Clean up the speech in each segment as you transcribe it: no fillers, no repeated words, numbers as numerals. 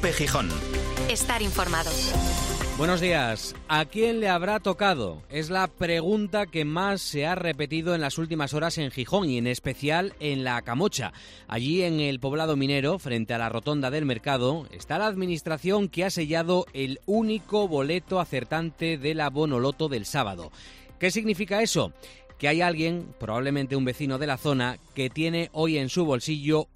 COPE Gijón. Estar informado. Buenos días. ¿A quién le habrá tocado? Es la pregunta que más se ha repetido en las últimas horas en Gijón y en especial en La Camocha. Allí en el poblado minero, frente a la rotonda del mercado, está la administración que ha sellado el único boleto acertante del abonoloto del sábado. ¿Qué significa eso? Que hay alguien, probablemente un vecino de la zona, que tiene hoy en su bolsillo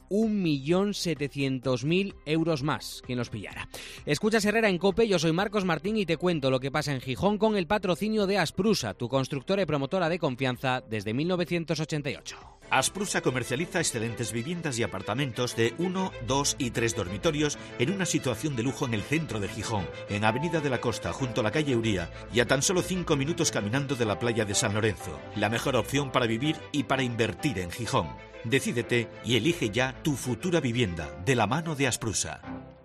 1.700.000 euros más. ¿Quién los pillara? Escuchas Herrera en COPE, yo soy Marcos Martín y te cuento lo que pasa en Gijón con el patrocinio de Asprusa, tu constructora y promotora de confianza desde 1988. Asprusa comercializa excelentes viviendas y apartamentos de 1, 2 y 3 dormitorios en una situación de lujo en el centro de Gijón, en Avenida de la Costa, junto a la calle Uría, y a tan solo 5 minutos caminando de la playa de San Lorenzo. La mejor opción para vivir y para invertir en Gijón. Decídete y elige ya tu futura vivienda, de la mano de Asprusa.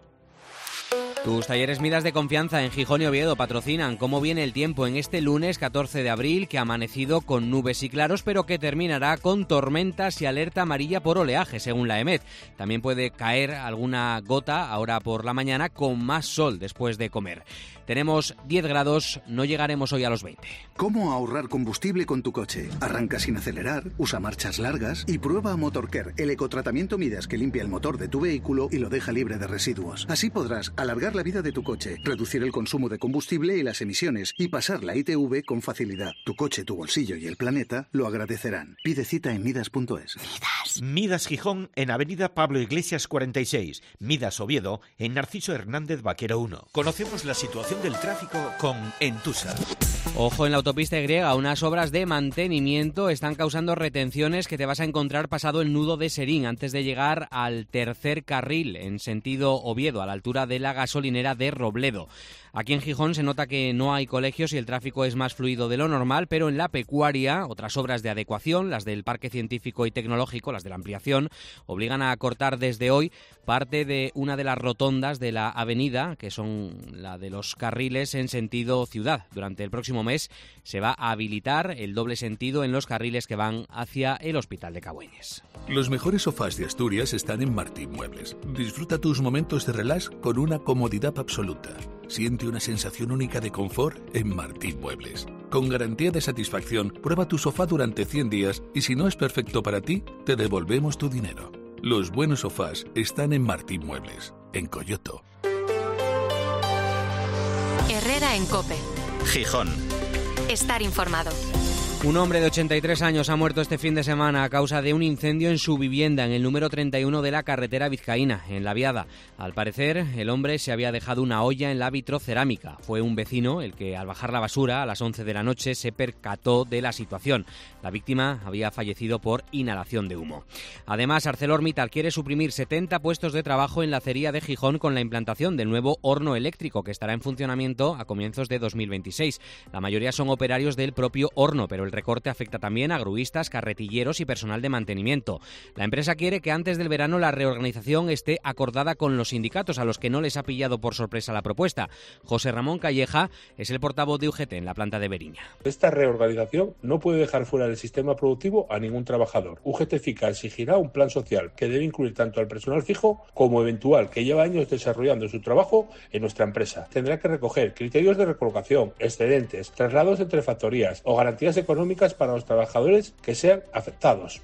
Tus talleres Midas de confianza en Gijón y Oviedo patrocinan cómo viene el tiempo en este lunes 14 de abril, que ha amanecido con nubes y claros, pero que terminará con tormentas y alerta amarilla por oleaje, según la EMET. También puede caer alguna gota ahora por la mañana, con más sol después de comer. Tenemos 10 grados, no llegaremos hoy a los 20. ¿Cómo ahorrar combustible con tu coche? Arranca sin acelerar, usa marchas largas y prueba Motorcare, el ecotratamiento Midas que limpia el motor de tu vehículo y lo deja libre de residuos. Así podrás alargar la vida de tu coche, reducir el consumo de combustible y las emisiones y pasar la ITV con facilidad. Tu coche, tu bolsillo y el planeta lo agradecerán. Pide cita en midas.es. Midas Gijón en Avenida Pablo Iglesias 46. Midas Oviedo en Narciso Hernández Vaquero 1. Conocemos la situación del tráfico con Entusa. Ojo, en la autopista Y, unas obras de mantenimiento están causando retenciones que te vas a encontrar pasado el nudo de Serín antes de llegar al tercer carril en sentido Oviedo, a la altura de la gasolinera de Robledo. Aquí en Gijón se nota que no hay colegios y el tráfico es más fluido de lo normal, pero en la pecuaria, otras obras de adecuación, las del Parque Científico y Tecnológico, las de la ampliación, obligan a cortar desde hoy parte de una de las rotondas de la avenida, que son la de los carriles en sentido ciudad. Durante el próximo mes se va a habilitar el doble sentido en los carriles que van hacia el Hospital de Cabueñes. Los mejores sofás de Asturias están en Martín Muebles. Disfruta tus momentos de relax con una comodidad absoluta. Siente una sensación única de confort en Martín Muebles. Con garantía de satisfacción, prueba tu sofá durante 100 días y si no es perfecto para ti, te devolvemos tu dinero. Los buenos sofás están en Martín Muebles, en Coyoto. Herrera en COPE. Gijón. Estar informado. Un hombre de 83 años ha muerto este fin de semana a causa de un incendio en su vivienda en el número 31 de la carretera vizcaína, en La Viada. Al parecer, el hombre se había dejado una olla en la vitrocerámica. Fue un vecino el que, al bajar la basura a las 11 de la noche, se percató de la situación. La víctima había fallecido por inhalación de humo. Además, ArcelorMittal quiere suprimir 70 puestos de trabajo en la acería de Gijón con la implantación del nuevo horno eléctrico que estará en funcionamiento a comienzos de 2026. La mayoría son operarios del propio horno, pero el recorte afecta también a gruistas, carretilleros y personal de mantenimiento. La empresa quiere que antes del verano la reorganización esté acordada con los sindicatos, a los que no les ha pillado por sorpresa la propuesta. José Ramón Calleja es el portavoz de UGT en la planta de Beriña. Esta reorganización no puede dejar fuera del sistema productivo a ningún trabajador. UGT FICA exigirá un plan social que debe incluir tanto al personal fijo como eventual que lleva años desarrollando su trabajo en nuestra empresa. Tendrá que recoger criterios de recolocación, excedentes, traslados entre factorías o garantías económicas para los trabajadores que sean afectados.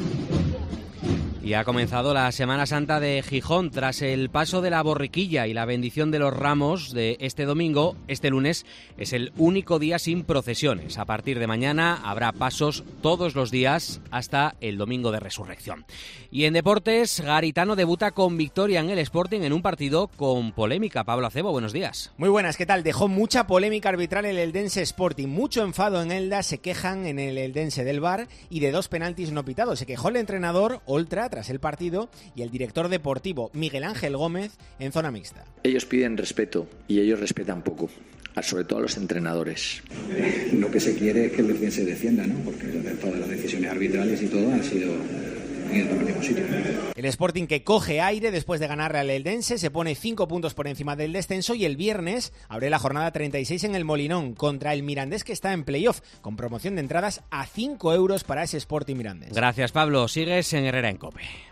Y ha comenzado la Semana Santa de Gijón. Tras el paso de la borriquilla y la bendición de los ramos de este domingo, este lunes es el único día sin procesiones. A partir de mañana habrá pasos todos los días hasta el domingo de Resurrección. Y en deportes, Garitano debuta con victoria en el Sporting en un partido con polémica. Pablo Acebo, buenos días. Muy buenas, ¿qué tal? Dejó mucha polémica arbitral el Eldense Sporting. Mucho enfado en Elda, se quejan en el Eldense del VAR y de 2 penaltis no pitados. Se quejó el entrenador, Oltra, tras el partido, y el director deportivo Miguel Ángel Gómez en zona mixta. Ellos piden respeto y ellos respetan poco, sobre todo a los entrenadores. Lo que se quiere es que el se defienda, ¿no? Porque todas las decisiones arbitrales y todo han sido en el último sitio. El Sporting, que coge aire después de ganarle al Eldense, se pone 5 puntos por encima del descenso y el viernes abre la jornada 36 en el Molinón contra el Mirandés, que está en playoff, con promoción de entradas a 5 euros para ese Sporting Mirandés. Gracias, Pablo. Sigues en Herrera en COPE.